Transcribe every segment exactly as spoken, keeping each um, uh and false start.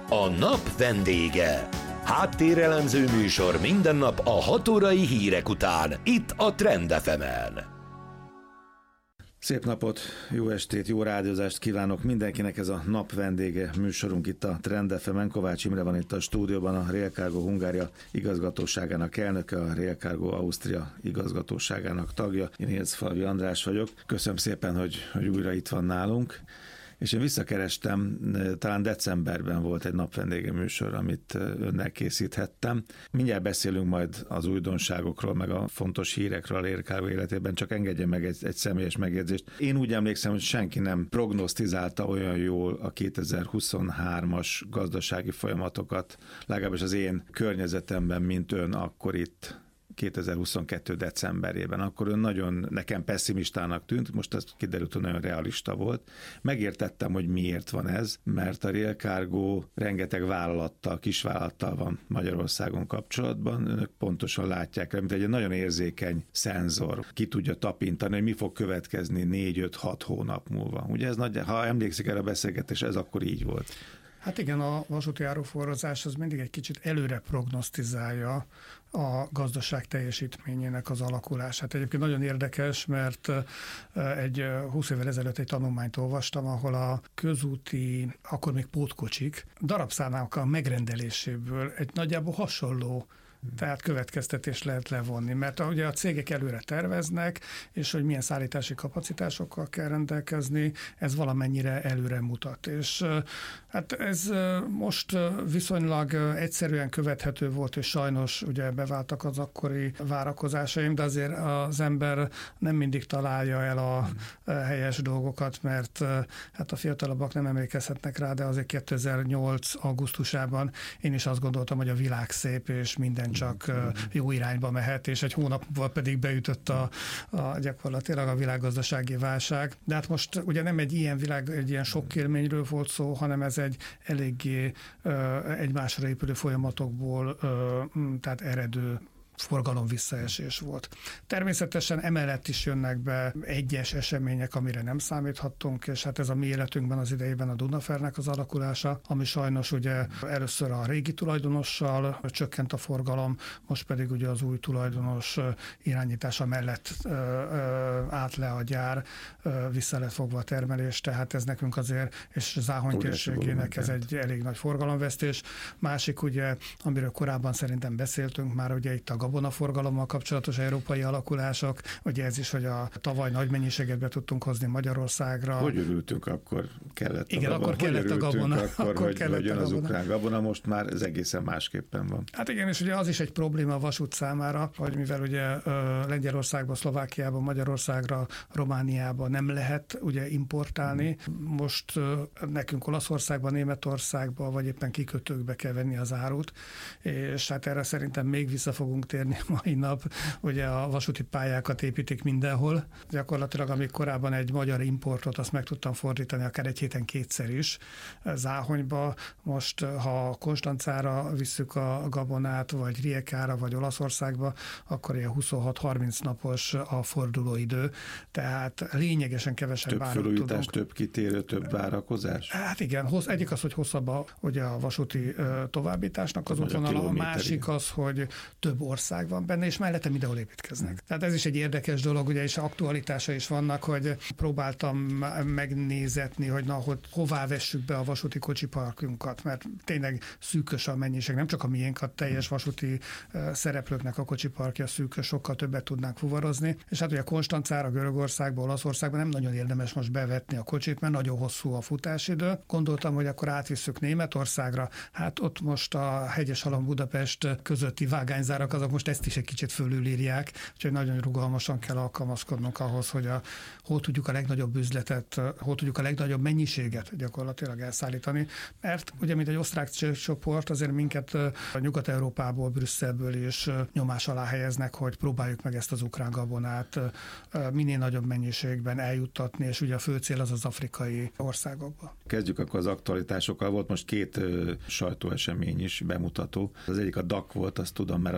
A nap vendége. Háttérelemző műsor minden nap a hat órai hírek után, itt a Trend ef emen. Szép napot, jó estét, jó rádiózást kívánok mindenkinek, ez a nap vendége műsorunk itt a Trend ef emen. Kovács Imre van itt a stúdióban, a Rail Cargo Hungária igazgatóságának elnöke, a Rail Cargo Ausztria igazgatóságának tagja. Én Élczfalvi András vagyok. Köszönöm szépen, hogy, hogy újra itt van nálunk. És én visszakerestem, talán decemberben volt egy napvendége műsor, amit önnel készíthettem. Mindjárt beszélünk majd az újdonságokról, meg a fontos hírekről a Rail Cargo életében, csak engedje meg egy, egy személyes megjegyzést. Én úgy emlékszem, hogy senki nem prognosztizálta olyan jól a kétezer-huszonhármas gazdasági folyamatokat, legalábbis az én környezetemben, mint ön akkor itt kétezer-huszonkettő decemberében. Akkor ön nagyon nekem pessimistának tűnt, most ez kiderült, hogy nagyon realista volt. Megértettem, hogy miért van ez, mert a Rail Cargo rengeteg vállalattal, kisvállalattal van Magyarországon kapcsolatban. Önök pontosan látják, mint egy nagyon érzékeny szenzor. Ki tudja tapintani, hogy mi fog következni négy-öt-hat hónap múlva. Ugye ez nagy, ha emlékszik erre a beszélgetés, ez akkor így volt. Hát igen, a vasúti áruforrozás az mindig egy kicsit előre prognosztizálja a gazdaság teljesítményének az alakulását. Egyébként nagyon érdekes, mert egy húsz évvel ezelőtt egy tanulmányt olvastam, ahol a közúti, akkor még pótkocsik darabszámának a megrendeléséből egy nagyjából hasonló tehát következtetést lehet levonni, mert ugye a cégek előre terveznek, és hogy milyen szállítási kapacitásokkal kell rendelkezni, ez valamennyire előre mutat. És hát ez most viszonylag egyszerűen követhető volt, és sajnos ugye beváltak az akkori várakozásaim, de azért az ember nem mindig találja el a helyes dolgokat, mert hát a fiatalabbak nem emlékezhetnek rá, de azért kétezer-nyolc augusztusában én is azt gondoltam, hogy a világ szép, és minden csak jó irányba mehet, és egy hónap múlva pedig beütött a, a gyakorlatilag a világgazdasági válság. De hát most ugye nem egy ilyen világ, egy ilyen sok élményről volt szó, hanem ez egy eléggé ö, egymásra épülő folyamatokból ö, tehát eredő forgalom visszaesés volt. Természetesen emellett is jönnek be egyes események, amire nem számíthattunk, és hát ez a mi életünkben az idejében a Dunafernek az alakulása, ami sajnos ugye először a régi tulajdonossal csökkent a forgalom, most pedig ugye az új tulajdonos irányítása mellett ö, ö, állt le a gyár, ö, vissza lett fogva a termelés, tehát ez nekünk azért, és Záhony térségének ez egy elég nagy forgalomvesztés. Másik ugye, amiről korábban szerintem beszéltünk már, ugye itt a gabonaforgalommal kapcsolatos európai alakulások, ugye ez is, hogy a tavaly nagy mennyiséget be tudtunk hozni Magyarországra. Hogy örültünk, akkor kellett Igen, a gabona. akkor kellett a gabona. Akkor, akkor hogy, kellett hogy jön a az gabona. ukrán gabona, most már ez egészen másképpen van. Hát igen, és ugye az is egy probléma a vasút számára, hogy mivel ugye Lengyelországba, Szlovákiába, Magyarországra, Romániába nem lehet ugye importálni, most nekünk Olaszországba, Németországba, vagy éppen kikötőkbe kell venni az árut, és hát erre szerintem még vissza fogunk térni mai nap, ugye a vasúti pályákat építik mindenhol. Gyakorlatilag, amíg korábban egy magyar importot, azt meg tudtam fordítani akár egy héten kétszer is Záhonyba. Most, ha Konstancára visszük a gabonát, vagy Rijecára, vagy Olaszországba, akkor ilyen huszonhat-harminc napos a fordulóidő. Tehát lényegesen kevesebb árut tudunk. Több felújítás, több kitérő, több várakozás? Hát igen, hossz, egyik az, hogy hosszabb a, ugye a vasúti ö, továbbításnak az útvonala, a másik az, hogy több ország van benne, és mellette mindenhol építkeznek. Hmm. Tehát ez is egy érdekes dolog, ugye, és aktualitása is vannak, hogy próbáltam megnézetni, hogy na, hogy hová vessük be a vasúti kocsiparkunkat, mert tényleg szűkös a mennyiség, nem csak a miénk, a teljes vasúti uh, szereplőknek a kocsiparkja szűkös, sokkal többet tudnánk fuvarozni, és hát ugye Konstancára, Görögországba, Olaszországban nem nagyon érdemes most bevetni a kocsit, mert nagyon hosszú a futásidő. Gondoltam, hogy akkor átvisszük Németországra, hát ott most a Hegyeshalom Budapest közötti vágányzárak azok most ezt is egy kicsit fölülírják, úgyhogy nagyon rugalmasan kell alkalmazkodnunk ahhoz, hogy a, hol tudjuk a legnagyobb üzletet, hol tudjuk a legnagyobb mennyiséget gyakorlatilag elszállítani, mert ugye, mint egy osztrák csoport, azért minket a Nyugat-Európából, Brüsszelből is nyomás alá helyeznek, hogy próbáljuk meg ezt az ukrán gabonát minél nagyobb mennyiségben eljuttatni, és ugye a fő cél az az afrikai országokba. Kezdjük akkor az aktualitásokkal. Volt most két sajtóesemény is bemutató. Az egyik a dé á ká volt, azt tudom, mert arról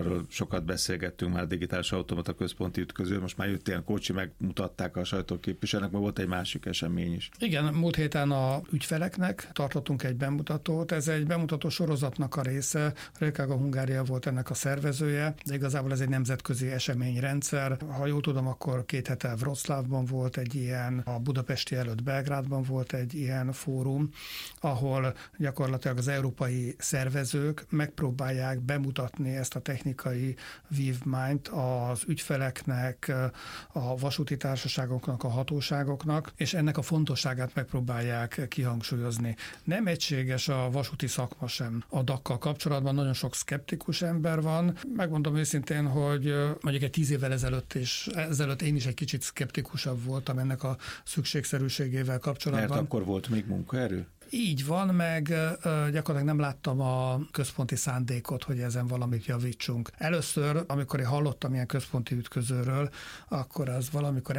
sokat beszélgettünk már digitális automata központi ütköző, most már jött ilyen kocsi, megmutatták a sajtóképviselőnek, mert volt egy másik esemény is. Igen, múlt héten a ügyfeleknek tartottunk egy bemutatót, ez egy bemutató sorozatnak a része, Railcargo Hungária volt ennek a szervezője, de igazából ez egy nemzetközi eseményrendszer. Ha jól tudom, akkor két hete Wroclawban volt egy ilyen, a budapesti előtt Belgrádban volt egy ilyen fórum, ahol gyakorlatilag az európai szervezők megpróbálják bemutatni ezt a technikai vívmányt az ügyfeleknek, a vasúti társaságoknak, a hatóságoknak, és ennek a fontosságát megpróbálják kihangsúlyozni. Nem egységes a vasúti szakma sem a dakkal kapcsolatban, nagyon sok szkeptikus ember van. Megmondom őszintén, hogy mondjuk egy tíz évvel ezelőtt is, ezelőtt én is egy kicsit szkeptikusabb voltam ennek a szükségszerűségével kapcsolatban. Mert akkor volt még munkaerő? Így van, meg gyakorlatilag nem láttam a központi szándékot, hogy ezen valamit javítsunk. Először, amikor én hallottam ilyen központi ütközőről, akkor az valamikor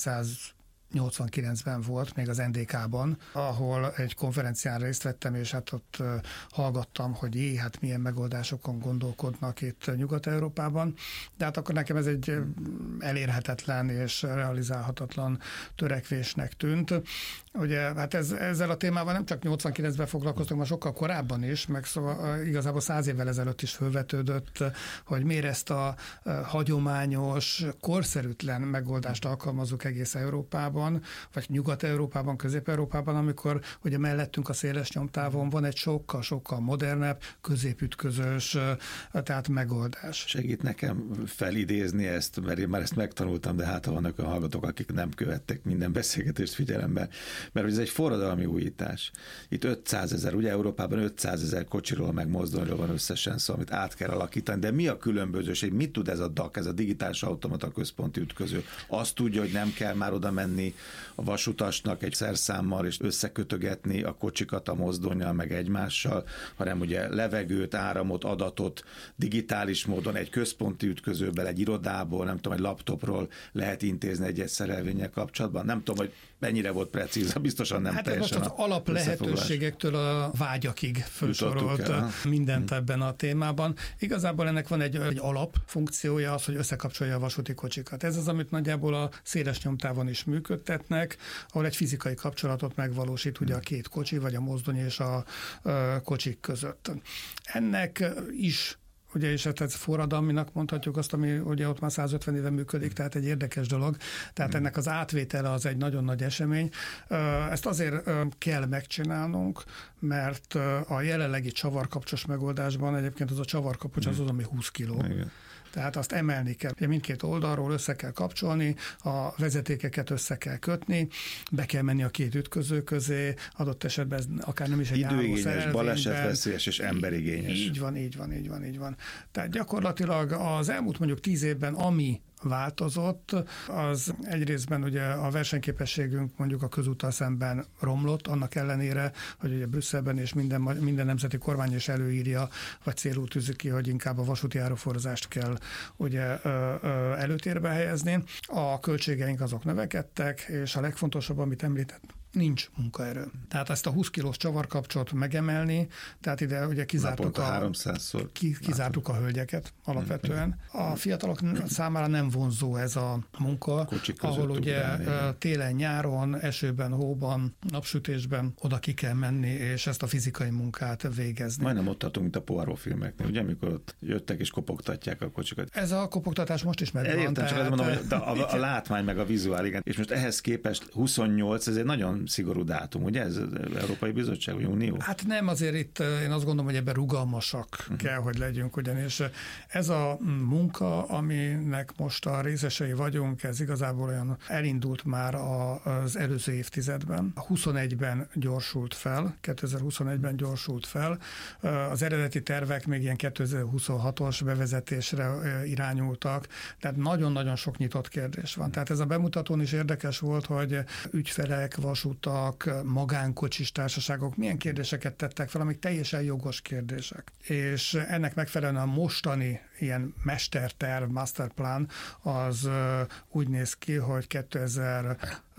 ezerkilencszáznyolcvankilencben volt, még az en dé ká-ban, ahol egy konferencián részt vettem, és hát ott hallgattam, hogy jé, hát milyen megoldásokon gondolkodnak itt Nyugat-Európában, de hát akkor nekem ez egy elérhetetlen és realizálhatatlan törekvésnek tűnt. Ugye, hát ez, ezzel a témával nem csak nyolcvankilencben foglalkoztunk, már sokkal korábban is, meg szóval igazából száz évvel ezelőtt is felvetődött, hogy miért ezt a hagyományos, korszerűtlen megoldást alkalmazzuk egész Európában, vagy Nyugat-Európában, Közép-Európában, amikor ugye mellettünk a széles nyomtávon van egy sokkal-sokkal modernebb, középütközős, tehát megoldás. Segít nekem felidézni ezt, mert én már ezt megtanultam, de hát vannak olyan hallgatók, akik nem követtek minden beszélgetést figyelemben. Mert ez egy forradalmi újítás. Itt ötszázezer, ugye Európában ötszázezer kocsiról meg mozdonyról van összesen szó, amit át kell alakítani, de mi a különbözőség? Mit tud ez a dé á cé, ez a digitális automata központi ütköző? Azt tudja, hogy nem kell már oda menni a vasutasnak egy szerszámmal és összekötögetni a kocsikat a mozdonnyal meg egymással, hanem ugye levegőt, áramot, adatot digitális módon egy központi ütközőben, egy irodából, nem tudom, egy laptopról lehet intézni egy szerelvénnyel kapcsolatban. Nem tudom, hogy mennyire volt precíz, biztosan nem hát teljesen. Hát most az alap lehetőségektől a vágyakig felsorolt mindent ebben a témában. Igazából ennek van egy, egy alapfunkciója az, hogy összekapcsolja a vasúti kocsikat. Ez az, amit nagyjából a széles nyomtávon is működtetnek, ahol egy fizikai kapcsolatot megvalósít ugye a két kocsi, vagy a mozdony és a, a kocsik között. Ennek is ugye, és hát ez forradalminak mondhatjuk azt, ami ugye ott már százötven éve működik, tehát egy érdekes dolog. Tehát ennek az átvétele az egy nagyon nagy esemény. Ezt azért kell megcsinálnunk, mert a jelenlegi csavarkapcsos megoldásban egyébként az a csavarkapocs az az, ami húsz kiló. Igen. Tehát azt emelni kell. Ugye mindkét oldalról össze kell kapcsolni, a vezetékeket össze kell kötni, be kell menni a két ütköző közé, adott esetben ez akár nem is egy időigényes, balesetveszélyes és emberigényes. Így van, így van, így van, így van. Tehát gyakorlatilag az elmúlt mondjuk tíz évben, ami változott, az egyrésztben ugye a versenyképességünk mondjuk a közúttal szemben romlott, annak ellenére, hogy ugye Brüsszelben és minden, minden nemzeti kormány is előírja, vagy célul tűzik ki, hogy inkább a vasúti áruforzást kell ugye előtérbe helyezni. A költségeink azok növekedtek, és a legfontosabb, amit említett, nincs munkaerő. Tehát ezt a húsz kilós csavarkapcsot megemelni, tehát ide ugye kizártuk a, háromszázszor ki, kizártuk a hölgyeket alapvetően. A fiatalok számára nem vonzó ez a munka, ahol ugye ugrálni. Télen, nyáron, esőben, hóban, napsütésben oda ki kell menni, és ezt a fizikai munkát végezni. Majdnem ott tartunk, mint a Poirot filmeknél, ugye, amikor ott jöttek és kopogtatják a kocsikat. Ez a kopogtatás most is megvan. Értem, csak azt mondom, hogy a, a, a látmány meg a vizuál, igen. És most ehhez képest huszonnyolc, ez egy nagyon szigorú dátum, ugye ez az Európai Bizottság, vagy Unió? Hát nem, azért itt én azt gondolom, hogy ebben rugalmasak uh-huh. kell, hogy legyünk, ugyanis ez a munka, aminek most a részesei vagyunk, ez igazából olyan elindult már az előző évtizedben. huszonegyben gyorsult fel, kétezer-huszonegyben gyorsult fel. Az eredeti tervek még ilyen kétezer-huszonhatos bevezetésre irányultak, tehát nagyon-nagyon sok nyitott kérdés van. Tehát ez a bemutatón is érdekes volt, hogy ügyfelek, vasutak, magánkocsis társaságok milyen kérdéseket tettek fel, amik teljesen jogos kérdések. És ennek megfelelően a mostani ilyen mesterterv, masterplan az úgy néz ki, hogy kétezer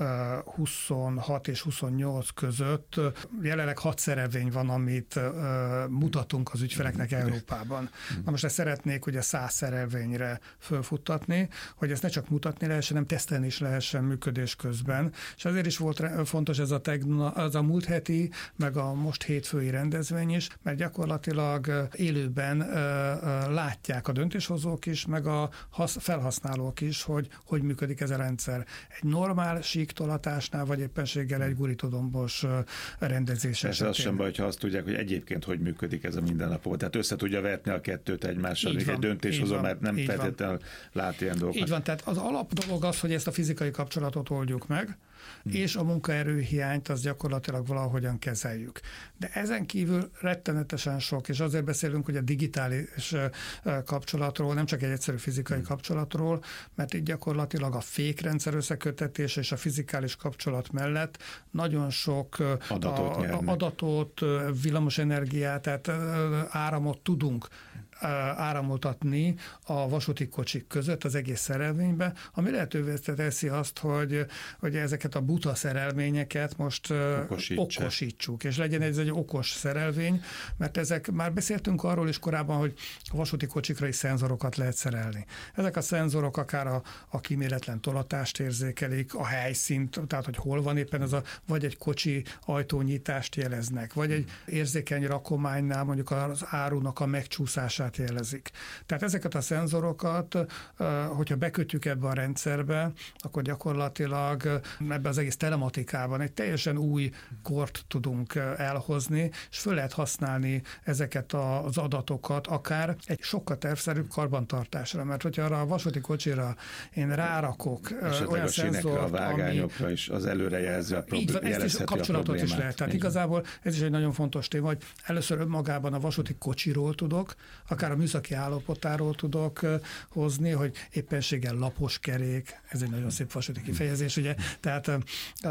huszonhat és huszonnyolc között jelenleg hat szerelvény van, amit mutatunk az ügyfeleknek Európában. Na most ezt szeretnék ugye száz szerelvényre fölfuttatni, hogy ezt ne csak mutatni lehessen, hanem tesztelni is lehessen működés közben. És azért is volt fontos ez a, tegna, az a múlt heti, meg a most hétfői rendezvény is, mert gyakorlatilag élőben látják a döntéshozók is, meg a felhasználók is, hogy hogy működik ez a rendszer. Egy normál síktolatásnál, vagy éppenséggel egy gurítódombos rendezés esetén. Ez az sem baj, hogyha azt tudják, hogy egyébként hogy működik ez a mindennapokban. Tehát össze tudja vetni a kettőt egymással, egy döntéshozó, mert nem feltétlenül lát ilyen dolgokat. Így van, tehát az alap dolog az, hogy ezt a fizikai kapcsolatot oldjuk meg, hmm. és a munkaerőhiányt az gyakorlatilag valahogyan kezeljük. De ezen kívül rettenetesen sok, és azért beszélünk, hogy a digitális kapcsolatról, nem csak egy egyszerű fizikai hmm. kapcsolatról, mert itt gyakorlatilag a fékrendszer összekötetés és a fizikális kapcsolat mellett nagyon sok adatot, a, adatot villamosenergiát, tehát áramot tudunk áramoltatni a vasúti kocsik között az egész szerelvénybe, ami lehetővé teszi azt, hogy, hogy ezeket a buta szerelvényeket most Okosítsa. okosítsuk, és legyen ez egy okos szerelvény, mert ezek, már beszéltünk arról is korábban, hogy a vasúti kocsikra is szenzorokat lehet szerelni. Ezek a szenzorok akár a, a kíméletlen tolatást érzékelik, a helyszínt, tehát hogy hol van éppen ez a, vagy egy kocsi ajtónyitást jeleznek, vagy egy érzékeny rakománynál mondjuk az árunak a megcsúszását jelezik. Tehát ezeket a szenzorokat, hogyha bekötjük ebbe a rendszerbe, akkor gyakorlatilag ebbe az egész telematikában egy teljesen új kort tudunk elhozni, és föl lehet használni ezeket az adatokat akár egy sokkal tervszerűbb karbantartásra, mert hogyha arra a vasúti kocsira én rárakok esetleg olyan a szenzort, a vágányokra ami, is az előrejelzi a, prob- van, ezt is, a kapcsolatot is lehet. Tehát igazából ez is egy nagyon fontos téma, hogy először önmagában a vasúti kocsiról tudok, akár a műszaki állapotáról tudok hozni, hogy éppenséggel lapos kerék, ez egy nagyon szép vasúti kifejezés, ugye, tehát ö,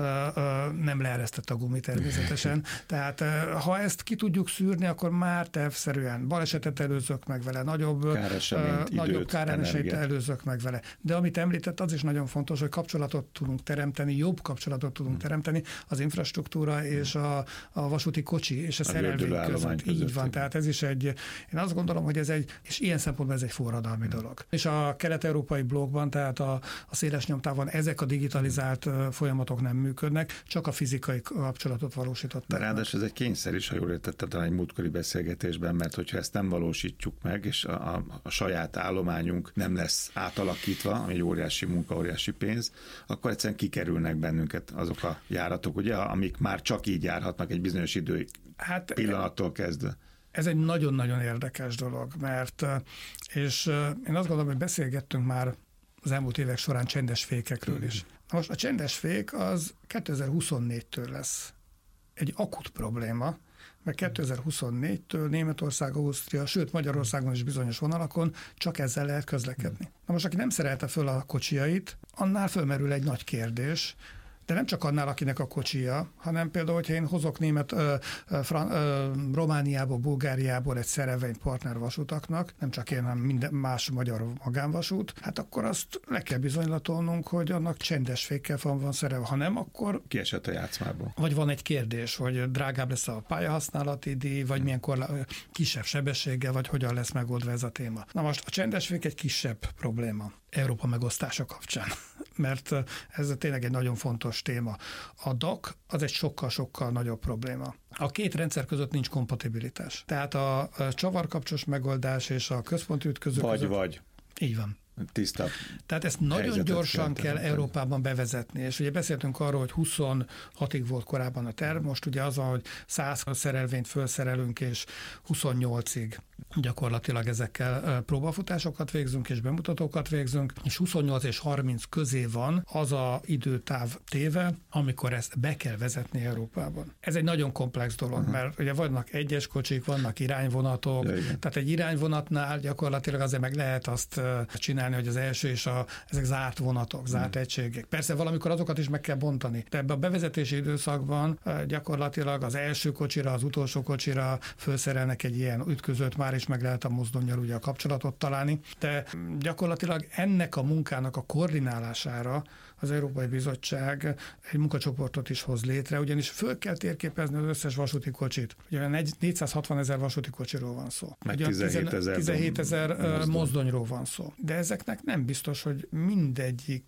ö, nem leeresztett a gumi természetesen, tehát ö, ha ezt ki tudjuk szűrni, akkor már tervszerűen balesetet előzök meg vele, nagyobb káreseményt, nagyobb káreseményt előzök meg vele. De amit említett, az is nagyon fontos, hogy kapcsolatot tudunk teremteni, jobb kapcsolatot tudunk hmm. teremteni az infrastruktúra és a, a vasúti kocsi és a, a szerelvény között. Így van, tehát ez is egy, én azt gondolom, hogy ez egy, és ilyen szempontból ez egy forradalmi hmm. dolog. És a kelet-európai blokkban, tehát a, a széles nyomtávon ezek a digitalizált folyamatok nem működnek, csak a fizikai kapcsolatot valósították. De ráadásul ez egy kényszer is, ha jól értettem, talán egy múltkori beszélgetésben, mert hogyha ezt nem valósítjuk meg, és a, a, a saját állományunk nem lesz átalakítva, ami egy óriási munka, óriási pénz, akkor egyszerűen kikerülnek bennünket azok a járatok, ugye, amik már csak így járhatnak egy bizonyos idő hát, pillanattól kezdve. Ez egy nagyon-nagyon érdekes dolog, mert, és én azt gondolom, hogy beszélgettünk már az elmúlt évek során csendes fékekről is. Most a csendes fék az kétezer-huszonnégytől lesz egy akut probléma, mert kétezer-huszonnégytől Németország, Ausztria, sőt Magyarországon is bizonyos vonalakon csak ezzel lehet közlekedni. Na most, aki nem szerelte föl a kocsiait, annál fölmerül egy nagy kérdés, de nem csak annál, akinek a kocsija, hanem például, hogyha én hozok német, ö, fran, ö, Romániából, Bulgáriából egy szerelvényt partnervasutaknak, nem csak én, hanem minden más magyar magánvasút, hát akkor azt le kell bizonylatolnunk, hogy annak csendes fékkel van, van szerelve. Ha nem, akkor kiesett a játszmából. Vagy van egy kérdés, hogy drágább lesz a pályahasználati díj, vagy milyen korlá- kisebb sebességgel, vagy hogyan lesz megoldva ez a téma. Na most a csendes fék egy kisebb probléma Európa megosztása kapcsán, mert ez tényleg egy nagyon fontos téma. A dé á cé az egy sokkal-sokkal nagyobb probléma. A két rendszer között nincs kompatibilitás. Tehát a csavarkapcsos megoldás és a központi ütköző vagy, között... Vagy, Így van. Tisztább. Tehát ezt nagyon gyorsan kell, kell Európában bevezetni, és ugye beszéltünk arról, hogy huszonhatig volt korábban a terv, most ugye az, hogy száz szerelvényt felszerelünk, és huszonnyolcig gyakorlatilag ezekkel próbafutásokat végzünk, és bemutatókat végzünk, és huszonnyolc és harminc közé van az a időtáv téve, amikor ezt be kell vezetni Európában. Ez egy nagyon komplex dolog, uh-huh. mert ugye vannak egyes kocsik, vannak irányvonatok, ja, tehát egy irányvonatnál gyakorlatilag azért meg lehet azt csinálni, találni, hogy az első és a, ezek zárt vonatok, zárt hmm. egységek. Persze valamikor azokat is meg kell bontani. De ebben a bevezetési időszakban gyakorlatilag az első kocsira, az utolsó kocsira felszerelnek egy ilyen ütközőt, már is meg lehet a mozdonnyal ugye a kapcsolatot találni. De gyakorlatilag ennek a munkának a koordinálására az Európai Bizottság egy munkacsoportot is hoz létre, ugyanis föl kell térképezni az összes vasúti kocsit. Ugye négyszázhatvan ezer vasúti kocsiról van szó. Meg tizenhét ezer mozdonyról van szó. De ezeknek nem biztos, hogy mindegyik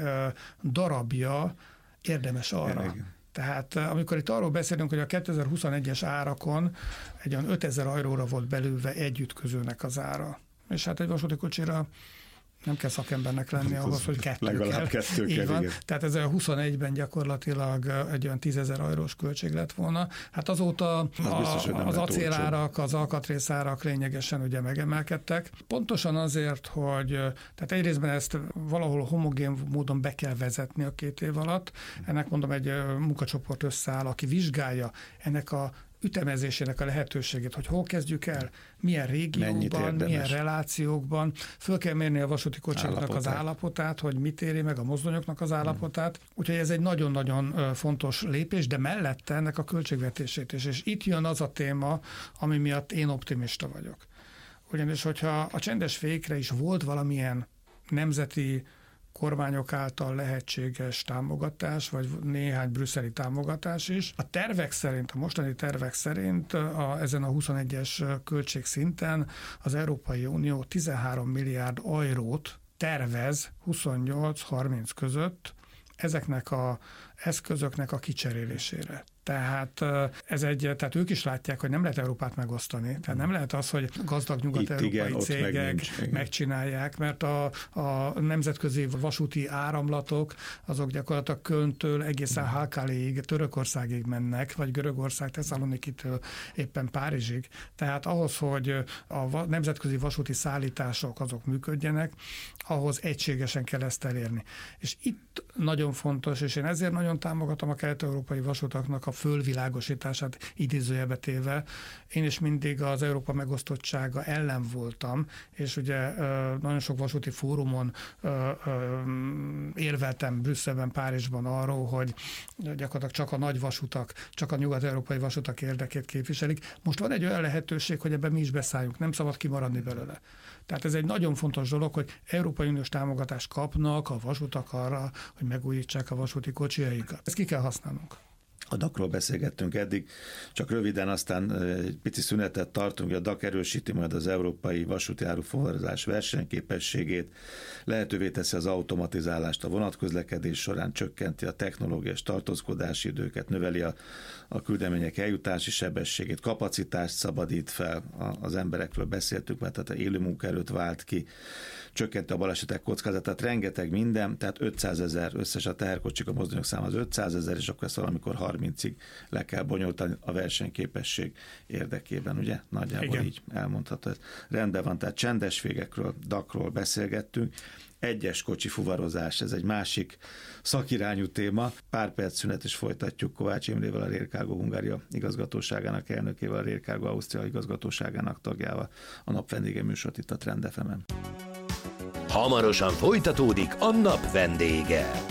darabja érdemes arra. Igen. Tehát amikor itt arról beszélünk, hogy a kétezer-huszonegyes árakon egy olyan ötezer euróra volt belülve egy ütközőnek az ára. És hát egy vasúti kocsira nem kell szakembernek lenni hát ahhoz, hogy kettő legalább kell. kettő kell, van. Igen. Tehát ez a huszonegyben gyakorlatilag egy olyan tízezer eurós költség lett volna. Hát azóta az, a, biztos, az acélárak, az alkatrészárak lényegesen ugye megemelkedtek. Pontosan azért, hogy tehát egyrészben ezt valahol homogén módon be kell vezetni a két év alatt. Ennek mondom egy munkacsoport összeáll, aki vizsgálja ennek a ütemezésének a lehetőségét, hogy hol kezdjük el, milyen régiókban, milyen relációkban, föl kell mérni a vasúti kocsiknak állapotát. az állapotát, hogy mit éri meg a mozdonyoknak az állapotát. Hmm. Úgyhogy ez egy nagyon-nagyon fontos lépés, de mellette ennek a költségvetését is. És itt jön az a téma, ami miatt én optimista vagyok. Ugyanis, hogyha a csendes fékre is volt valamilyen nemzeti kormányok által lehetséges támogatás, vagy néhány brüsszeli támogatás is. A tervek szerint, a mostani tervek szerint a, ezen a huszonegyes költségszinten az Európai Unió tizenhárom milliárd eurót tervez huszonnyolc-harminc között ezeknek az eszközöknek a kicserélésére. Tehát ez egy, tehát ők is látják, hogy nem lehet Európát megosztani. Tehát nem lehet az, hogy gazdag nyugat-európai cégek meg nincs, megcsinálják, mert a, a nemzetközi vasúti áramlatok azok gyakorlatilag Kölntől egészen Halkálig, Törökországig mennek, vagy Görögország, Tesszalonikitől éppen Párizsig. Tehát ahhoz, hogy a nemzetközi vasúti szállítások azok működjenek, ahhoz egységesen kell ezt elérni. És itt nagyon fontos, és én ezért nagyon támogatom a kelet-európai vasutaknak a fölvilágosítását idézőjelbe téve. Én is mindig az Európa megosztottsága ellen voltam, és ugye nagyon sok vasúti fórumon érveltem Brüsszelben, Párizsban arról, hogy gyakorlatilag csak a nagy vasutak, csak a nyugat-európai vasutak érdekét képviselik. Most van egy olyan lehetőség, hogy ebben mi is beszálljunk, nem szabad kimaradni belőle. Tehát ez egy nagyon fontos dolog, hogy Európai Uniós támogatást kapnak a vasutak arra, hogy megújítsák a vasúti kocsiaikat. Ezt ki kell használnunk. A dé á cé-ról beszélgettünk eddig, csak röviden aztán egy pici szünetet tartunk, a dé á cé erősíti majd az európai vasúti árufuvarozás versenyképességét, lehetővé teszi az automatizálást a vonatközlekedés során, csökkenti a technológiás tartózkodási időket, növeli a, a küldemények eljutási sebességét, kapacitást szabadít fel, az emberekről beszéltünk, mert tehát élő munkaerőt vált ki, csökkenti a balesetek kockázatát, rengeteg minden, tehát ötszázezer összes a teherkocsik, a mozdonyok száma az ötszázezer, és akkor ezt valamikor harmincig le kell bonyolítani a versenyképesség érdekében, ugye? Nagyjából igen. Így elmondható. Ez rendben van, tehát csendes végekről, dé á cé-ról beszélgettünk. Egyes kocsi fuvarozás, ez egy másik szakirányú téma. Pár perc szünet és folytatjuk Kovács Imrével, a Rail Cargo Hungária igazgatóságának elnökével, a Rail Cargo Ausztria igazgatóságának tagjával. A nap vendége műsort itt a Trend ef emen. Hamarosan folytatódik a nap vendége.